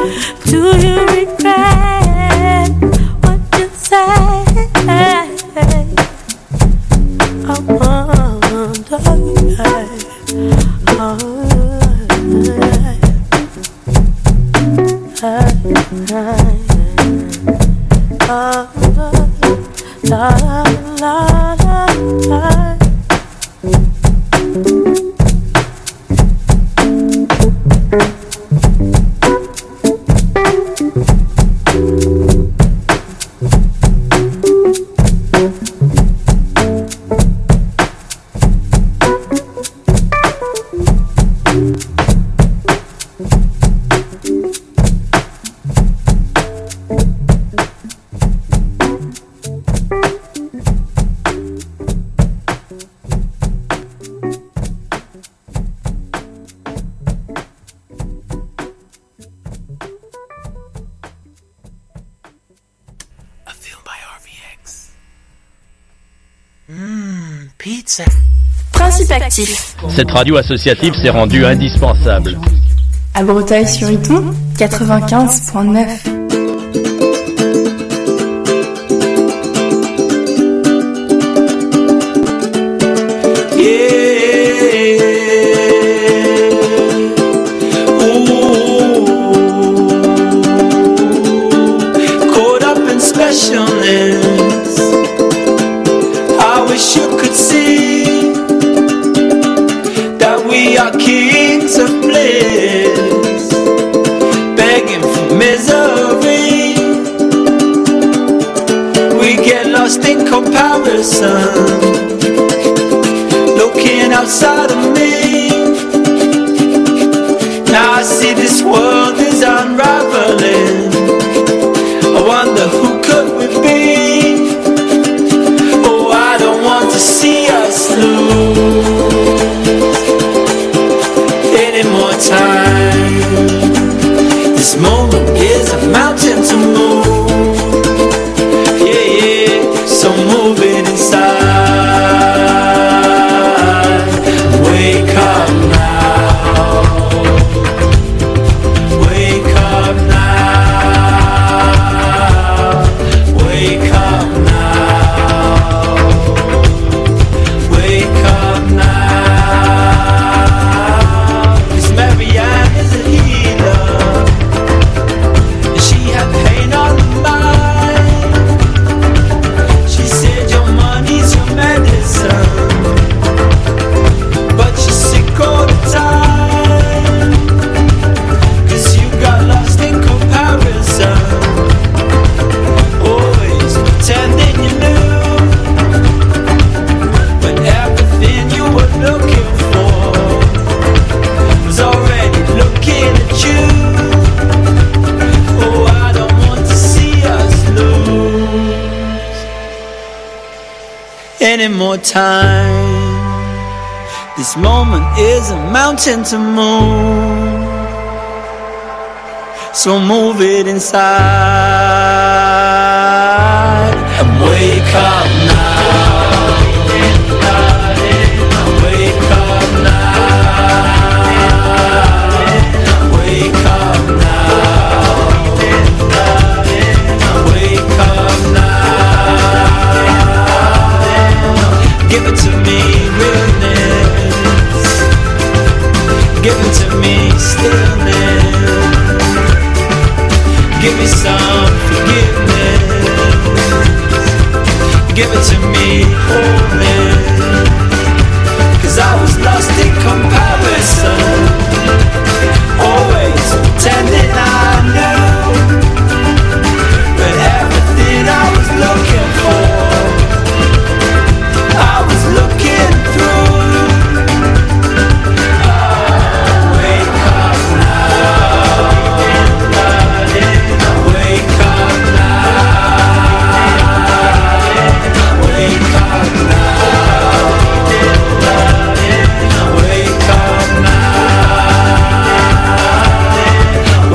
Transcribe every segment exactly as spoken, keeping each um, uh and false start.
Do you regret what you say? I wonder. Oh, la la la la. Principe actif. Cette radio associative s'est rendue indispensable. À Breteuil-sur-Iton, quatre-vingt-quinze virgule neuf. Kings of bliss, begging for misery. We get lost in comparison, looking outside of me. Now I see this world is unraveling. I wonder who could we be? Oh, I don't want to see us lose more time. This moment is a mountain to move. Yeah, yeah, so move it inside. Wake up now. Wake up now. Wake up now. Wake up now. Marianne is a healer, and she had pain on the mind. She said your money's your medicine, but you're sick all the time, 'cause you got lost in comparison, always pretending you knew, but everything you were looking for already looking at you. Oh, I don't want to see us lose any more time. This moment is a mountain to move, so move it inside and wake up now. Give it to me, realness. Give it to me, stillness. Give me some forgiveness. Give it to me, wholeness. 'Cause I was lost in comparison, always pretending I knew, but everything I was looking for I was looking through. Oh, wake up now. Wake up now. Wake up now. Wake up now.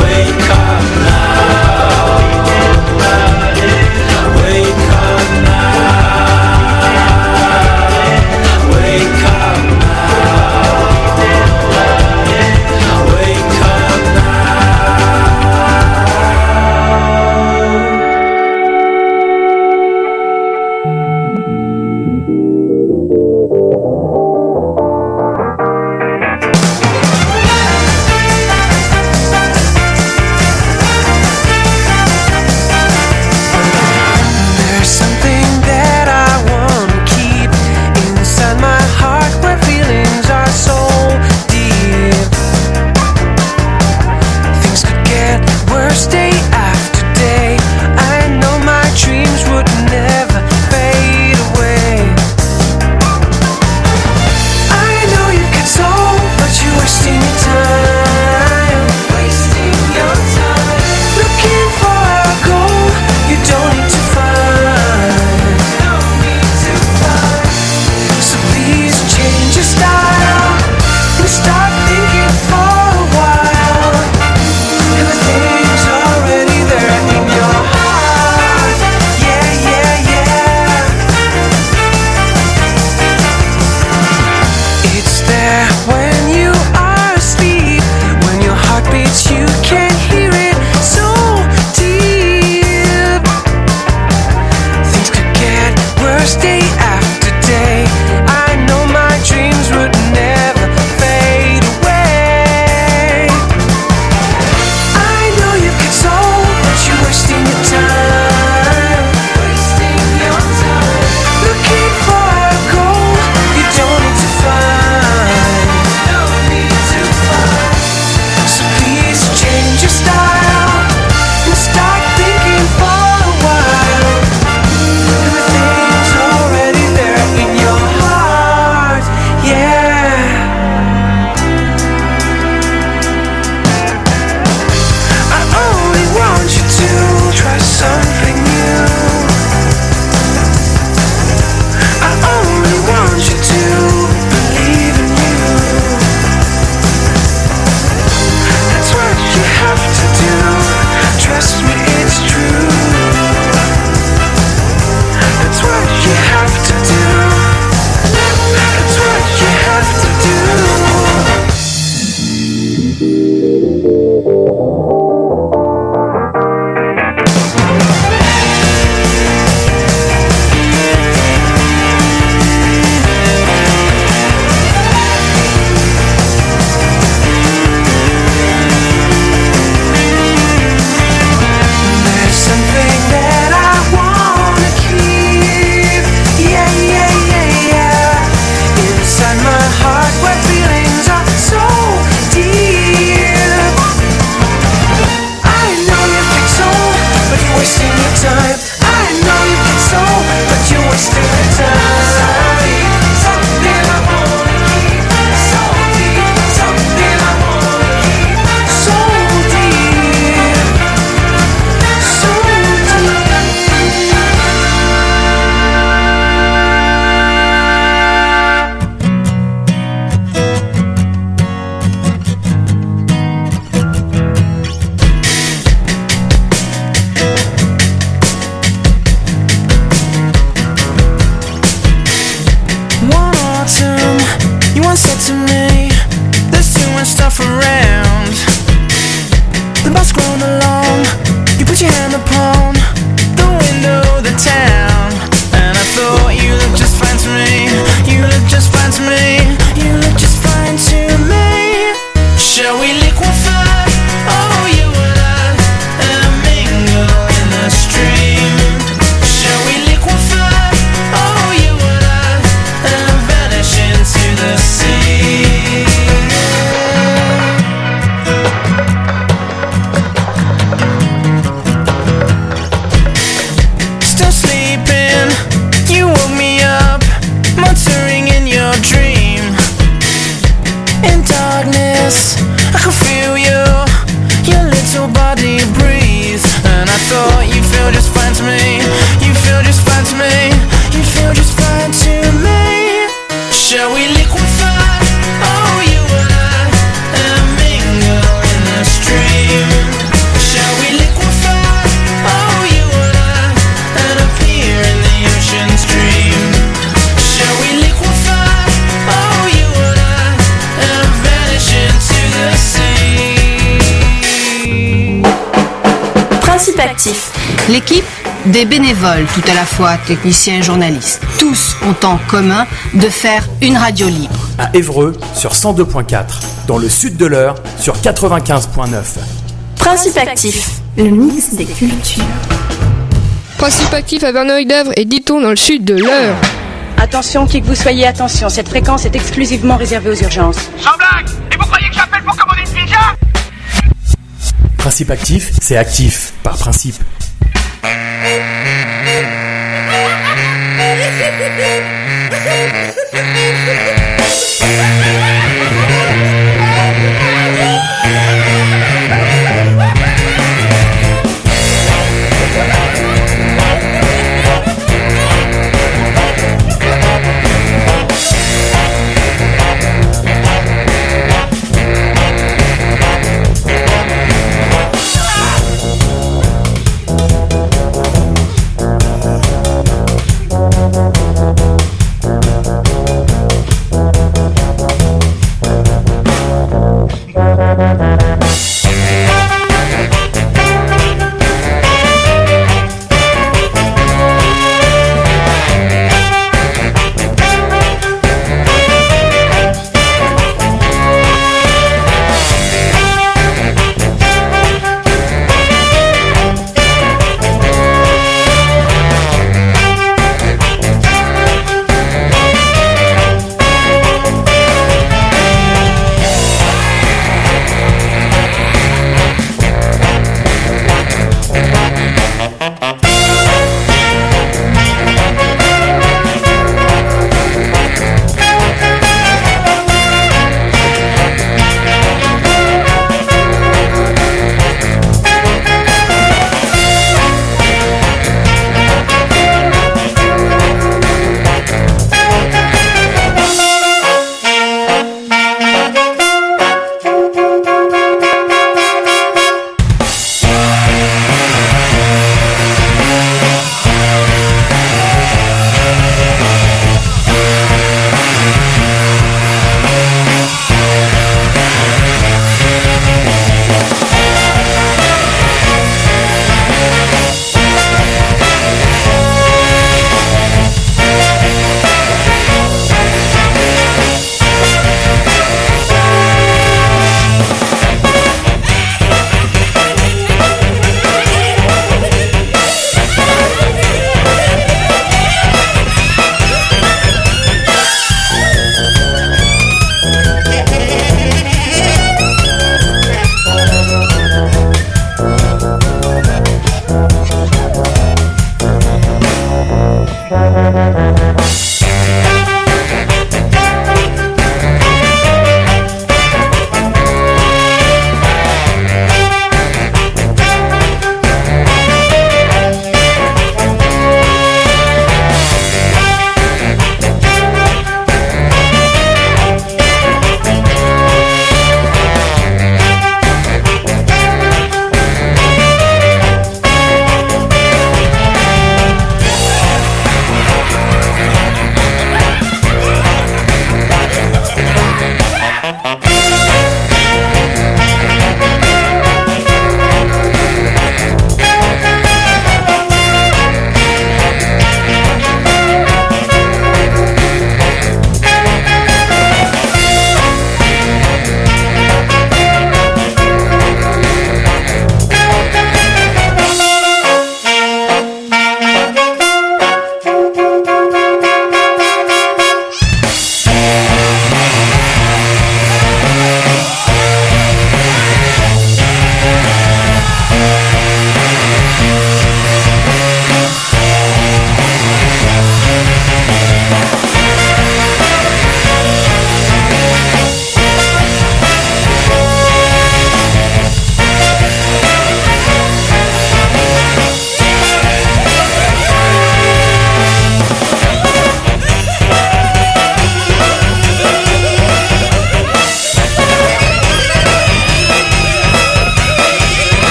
Principe actif. L'équipe, des bénévoles tout à la fois, techniciens et journalistes. Tous ont en commun de faire une radio libre. À Évreux sur cent deux point quatre, dans le sud de l'Eure sur quatre-vingt-quinze point neuf. Principe actif. Le mix des cultures. Principe actif à Verneuil-d'Avre et Diton dans le sud de l'Eure. Attention, qui que vous soyez, attention, cette fréquence est exclusivement réservée aux urgences. Sans blague! Et vous croyez que j'appelle pour commander une pizza? Principe actif, c'est actif, par principe.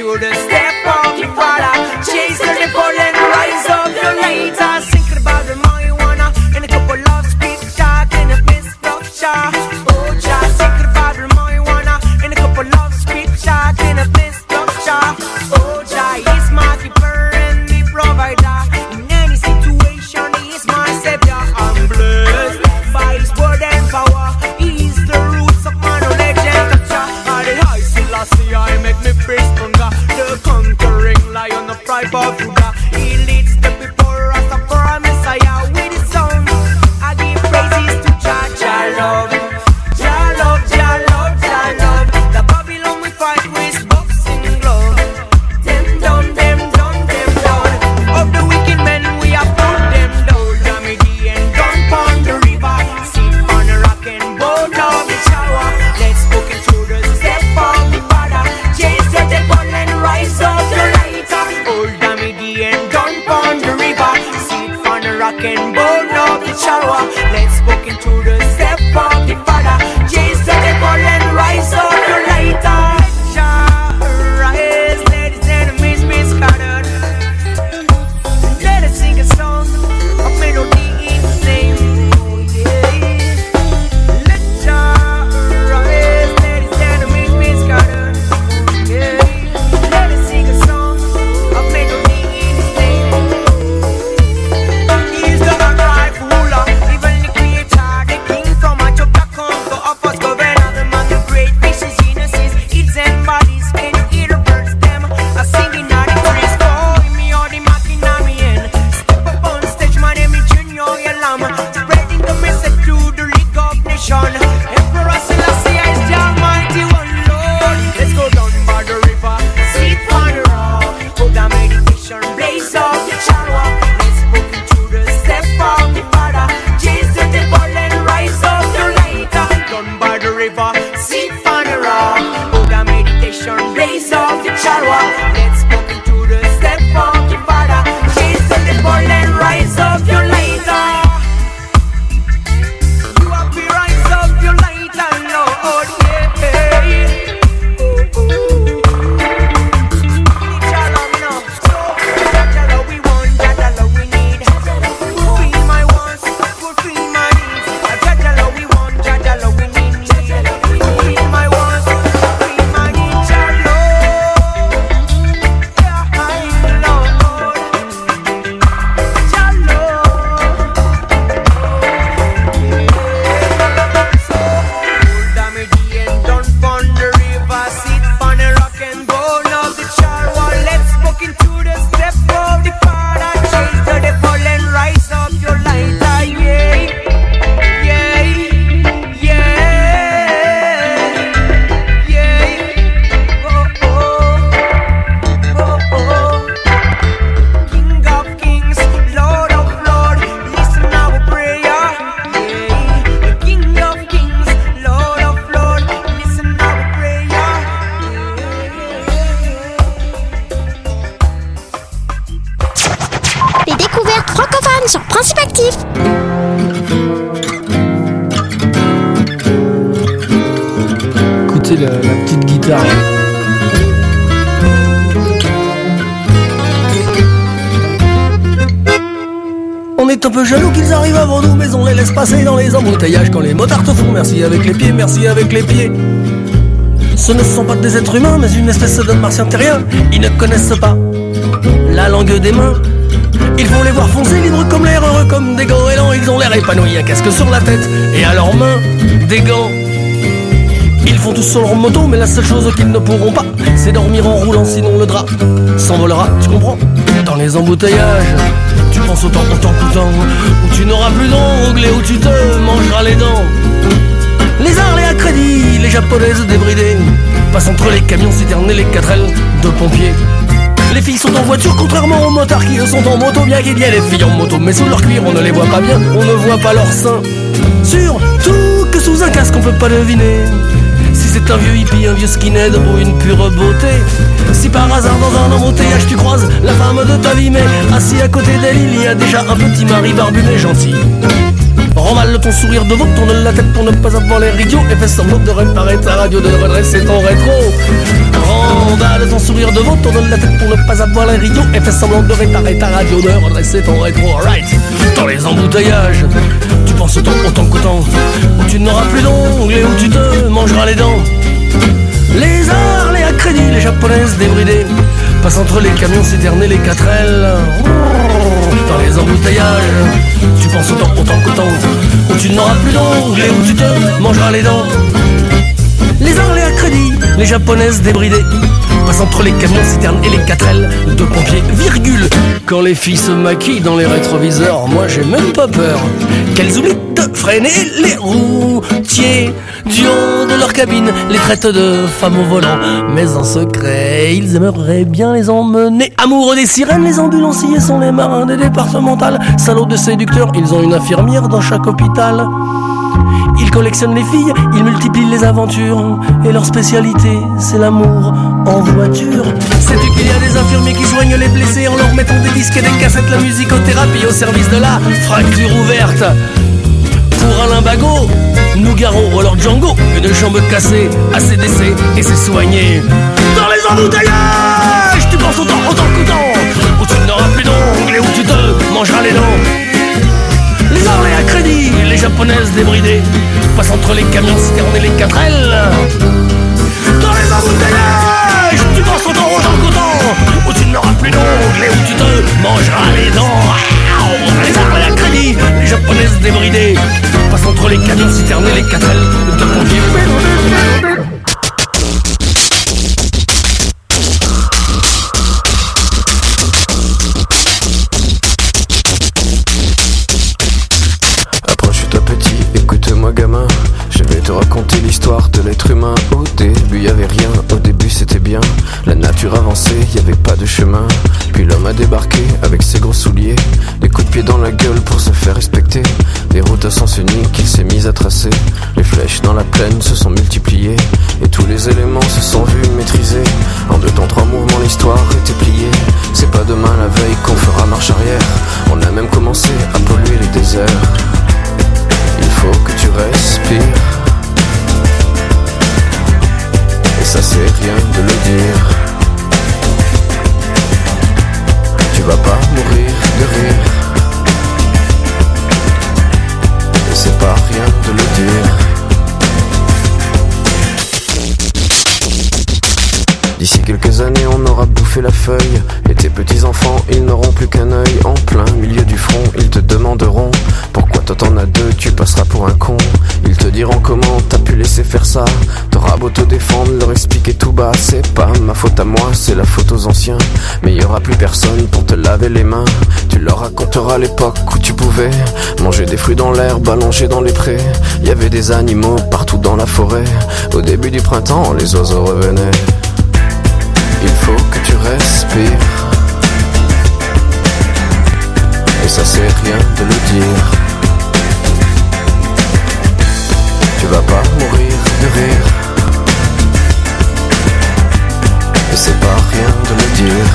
to the step of your father. Chase the devil and rise up your later. Thinking about the marijuana and a couple of speed talk and a fist of shot. Oh, just thinking about the marijuana and a couple of speed talk and a fist of shot. Oh, just he's my keeper and the provider. In any situation, he's my savior. I'm blessed by his word and power. He's the roots of my knowledge and culture. At the high Selassie, I make me praise hunger. The conquering lion of tribe of Judah. He leads the people, Rastafari Messiah. With his song, I give praises to Jah, Jah love. Jah love, Jah love, Jah love. The Babylon we fight with boxing glove. Them down, them down, them down. Of the wicked men we have put them down. Damidi and down pon the river. Sit on the rock and boat of the shower. Let's book into the step of the father. Chase the devil and rise up the lighter. Old Damidi and down pon the river. Sit on the rock and boat of the shower. Let's book into the step of the father. Chase the devil and rise up the lighter. Jah rise, let his enemies be scattered. Let us sing a song, a melody in his name. Oh yeah. Let Jah rise, let his enemies be scattered. Oh yeah. Let us sing a song, a melody in his name. He's the right ruler, even the creator, the king from a job that comes to off us governor. The man, the great fishes, innocence, eats and bodies. Can you hear the birds them? A singing at the trees, calling me all the mocking at me in. Step up on stage, my name is Junior Yalam, spreading the message to the League of Nations. Emperor Selassie is the Almighty One Lord. Let's go down by the river, sit on the rock, put the meditation, blaze up the shower. Let's book into the step of the father. Chase the devil and rise up the lighter. Down by the river, sit on the rock, put the meditation, blaze up the shower. Let's book into the step of the father. Chase the devil and rise up your lighter. You have to rise up your lighter, Lord, yeah. Ooh, ooh. Jah love me now. So, Jah love we want, Jah love we need. Fulfill my wants, fulfill my needs. Jah love we want, Jah love we need. Fulfill my wants, fulfill my needs. Jah love, yeah, I love. Jah love. So, old Damidi and down pon the river, sit on the rock and roll of the shower. Let's book into the step of the father. Chase the devil and rise up your lighter, yeah, yeah, yeah, yeah. Oh, oh, oh, oh. King of kings, Lord of lords, listen our prayer, yeah. The King of kings, Lord of lords, listen our prayer, yeah. Les découvertes francophones sur Principe Actif. Écoutez la, la petite guitare. On est un peu jaloux qu'ils arrivent avant nous, mais on les laisse passer dans les embouteillages. Quand les motards te font merci avec les pieds, merci avec les pieds. Ce ne sont pas des êtres humains, mais une espèce de martiens terriens. Ils ne connaissent pas la langue des mains. Il faut les voir foncer libres comme l'air, heureux comme des goélands. Ils ont l'air épanouis, un casque sur la tête et à leurs mains des gants. Ils font tous sur leur moto, mais la seule chose qu'ils ne pourront pas, c'est dormir en roulant, sinon le drap s'envolera, tu comprends? Dans les embouteillages, tu penses au temps, au temps coûtant, où tu n'auras plus d'ongles et où tu te mangeras les dents. Les Harley à crédit, les japonaises débridées, passent entre les camions citernes et les quatre ailes de pompiers. Les filles sont en voiture, contrairement aux motards qui eux sont en moto. Bien qu'il y ait les filles en moto, mais sous leur cuir on ne les voit pas bien, on ne voit pas leurs seins. Surtout que sous un casque on peut pas deviner si c'est un vieux hippie, un vieux skinhead ou une pure beauté. Si par hasard dans un embouteillage tu croises la femme de ta vie, mais assis à côté d'elle il y a déjà un petit mari barbu mais gentil. Remballe ton sourire de veau, tourne la tête pour ne pas avoir l'air idiot et fais semblant de réparer ta radio, de redresser ton rétro. Remballe ton sourire devant, tourne la tête pour ne pas avoir les rideaux et fais semblant de réparer ta radio, de redresser ton rétro, alright. Dans les embouteillages, tu penses autant, autant qu'autant, où tu n'auras plus d'ongles et où tu te mangeras les dents. Les arts, les à crédit, les japonaises débridées passent entre les camions citernes et les quatre L. Dans les embouteillages, tu penses autant, autant qu'autant, où tu n'auras plus d'ongles et où tu te mangeras les dents. Les arts, les à crédit, les japonaises débridées passent entre les camions citernes et les quatre L de pompiers, virgule. Quand les filles se maquillent dans les rétroviseurs, moi j'ai même pas peur qu'elles oublient de freiner les routiers. Du haut de leur cabine, les traitent de femmes au volant, mais en secret, ils aimeraient bien les emmener. Amoureux des sirènes, les ambulanciers sont les marins des départementales. Salauds de séducteurs, ils ont une infirmière dans chaque hôpital. Ils collectionnent les filles, ils multiplient les aventures, et leur spécialité, c'est l'amour en voiture. Sais-tu qu'il y a des infirmiers qui soignent les blessés en leur mettant des disques et des cassettes, la musicothérapie au service de la fracture ouverte. Pour Alain Bagot, Nougaro ou alors Django, une jambe cassée, A C D C et c'est soigné. Dans les embouteillages, tu penses autant, autant qu'autant, où tu n'auras plus d'ongles et où tu te mangeras les dents. Les arts, les à crédit, les japonaises débridées passent entre les camions citernes et les quatre L. Dans les embouteillages, tu penses autant, autant qu'autant, où tu n'auras plus d'ongles et où tu te mangeras les dents. Les arts, les à crédit, les japonaises débridées passent entre les camions citernes et les quatre L de pompiers. Gamin, je vais te raconter l'histoire de l'être humain. Au début y avait rien, au début c'était bien. La nature avançait, y avait pas de chemin. Puis l'homme a débarqué avec ses gros souliers, des coups de pied dans la gueule pour se faire respecter. Des routes à sens unique qu'il s'est mis à tracer. Les flèches dans la plaine se sont multipliées, et tous les éléments se sont vus maîtrisés. En deux temps, trois mouvements, l'histoire était pliée. C'est pas demain la veille qu'on fera marche arrière. On a même commencé à polluer les déserts. Il faut que tu respires, et ça c'est rien de le dire. Tu vas pas mourir de rire, et c'est pas rien de le dire. D'ici quelques années on aura bouffé la feuille, et tes petits enfants ils n'auront plus qu'un œil. En plein milieu du front ils te demanderont pourquoi toi t'en as deux, tu passeras pour un con. Ils te diront comment t'as pu laisser faire ça. T'auras beau te défendre, leur expliquer tout bas. C'est pas ma faute à moi, c'est la faute aux anciens. Mais y aura plus personne pour te laver les mains. Tu leur raconteras l'époque où tu pouvais manger des fruits dans l'herbe, allonger dans les prés. Y avait des animaux partout dans la forêt. Au début du printemps, les oiseaux revenaient. Il faut que tu respires, et ça c'est rien de le dire. Tu vas pas mourir de rire, et c'est pas rien de le dire.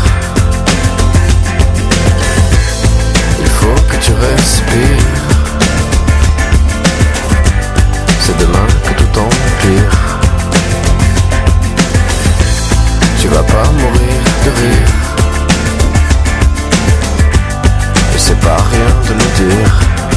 Il faut que tu respires, c'est demain que tout empire. Tu vas pas mourir de rire, et c'est pas rien de le dire.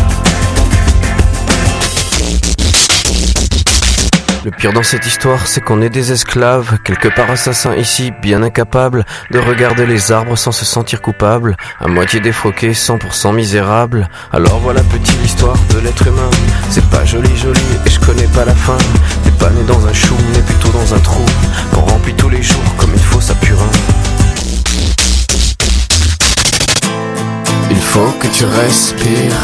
Le pire dans cette histoire, c'est qu'on est des esclaves, quelque part assassins ici, bien incapables de regarder les arbres sans se sentir coupables, à moitié défroqués, cent pour cent misérables. Alors voilà petite l'histoire de l'être humain. C'est pas joli joli et je connais pas la fin. T'es pas né dans un chou, mais plutôt dans un trou qu'on remplit tous les jours comme il faut sa purin. Il faut que tu respires,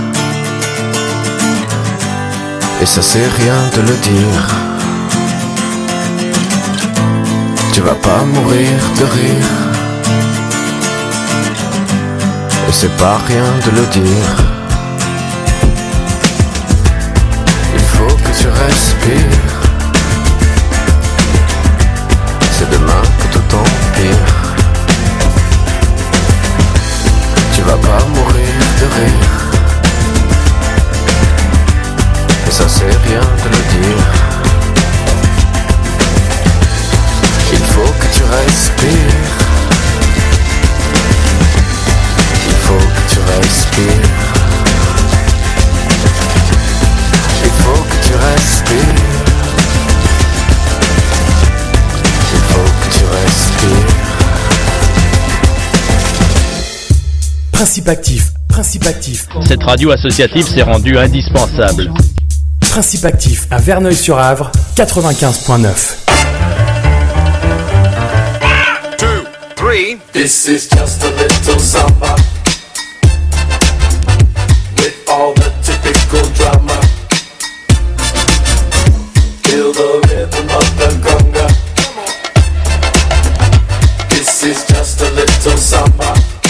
et ça c'est rien de le dire. Tu vas pas mourir de rire, et c'est pas rien de le dire. Il faut que tu respires, c'est demain que tout empire. Tu vas pas mourir de rire, et ça c'est rien de le dire. Il faut faut que tu respires. Il faut que tu respires. Il faut que tu respires. Il faut que tu respires. Principe actif, principe actif. Cette radio associative s'est rendue indispensable. Principe actif à Verneuil-sur-Avre, quatre-vingt-quinze point neuf. Two, three. This is just a little samba with all the typical drama. Feel the rhythm of the conga. This is just a little samba.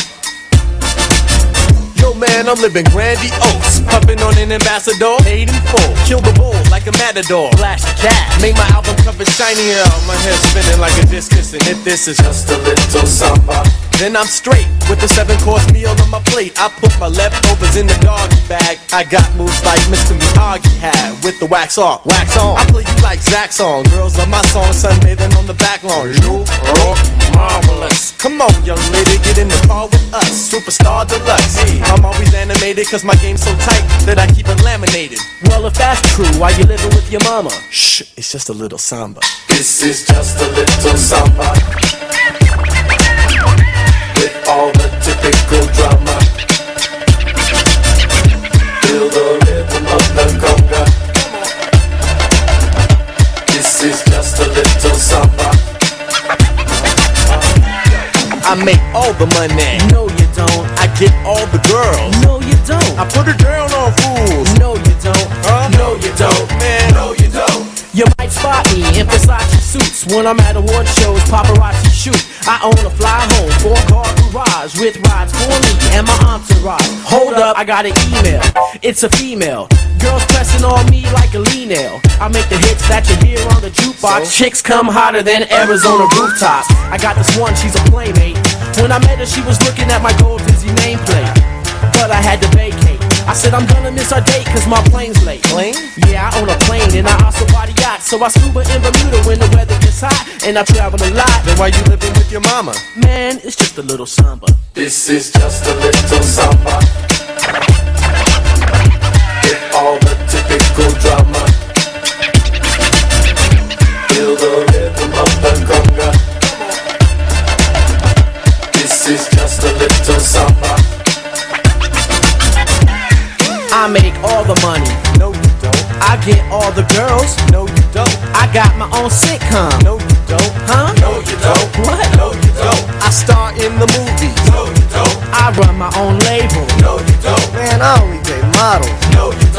Man, I'm living grandiose. Pumping on an ambassador, paid in full. Kill the bull like a matador. Flash the cat. Make my album cover shinier. My hair spinning like a discus. And if this is just a little samba, then I'm straight with the seven course meal on my plate. I put my leftovers in the doggy bag. I got moves like Mister Miyagi had with the wax off, wax on. I play you like Zach song. Girls love my song, sunbathing on the back lawn. You rock marvelous. Come on, young lady, get in the car with us. Superstar deluxe. Hey, I'm always animated cause my game's so tight that I keep it laminated. Well, if that's true, why you living with your mama? Shh, it's just a little samba. This is just a little samba with all the typical drama. Feel the rhythm of the conga. This is just a little samba. I make all the money. No, you don't. I get all the girls. No, you don't. I put it down on fools. No, you don't. Huh? No, you don't. Man, no, you don't. You might spot me in Versace suits when I'm at award shows, paparazzi shoot. I own a fly home, four-car garage with rides for me and my entourage. Hold up, I got an email. It's a female. Girls pressing on me like a lean nail. I make the hits that you hear on the jukebox. So? Chicks come hotter than Arizona rooftops. I got this one, she's a playmate. When I met her, she was looking at my gold Vizzy nameplate. But I had to vacate. I said I'm gonna miss our date cause my plane's late. Plane? Yeah, I own a plane and I also body yacht. So I scuba in Bermuda when the weather gets hot. And I travel a lot. Then why you living with your mama? Man, it's just a little samba. This is just a little samba with all the typical drama. Feel the rhythm of the conga. This is just a little samba. I make all the money. No, you don't. I get all the girls. No, you don't. I got my own sitcom. No, you don't. Huh? No, you don't. What? No, you don't. I star in the movies. No, you don't. I run my own label. No, you don't. Man, I only date models. No, you don't.